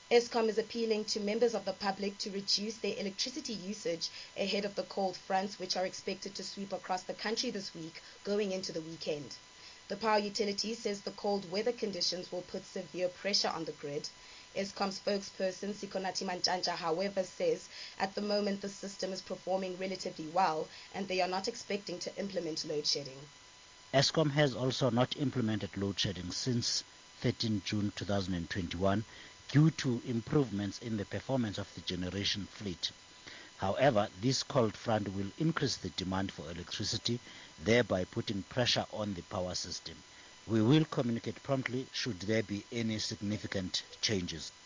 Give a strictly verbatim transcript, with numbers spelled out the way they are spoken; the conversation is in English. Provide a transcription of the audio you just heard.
Eskom is appealing to members of the public to reduce their electricity usage ahead of the cold fronts, which are expected to sweep across the country this week, going into the weekend. The power utility says the cold weather conditions will put severe pressure on the grid. Eskom spokesperson Sikonathi Mantshantsha, however, says at the moment the system is performing relatively well and they are not expecting to implement load shedding. Eskom has also not implemented load shedding since thirteenth June two thousand twenty-one due to improvements in the performance of the generation fleet. However, this cold front will increase the demand for electricity, thereby putting pressure on the power system. We will communicate promptly should there be any significant changes.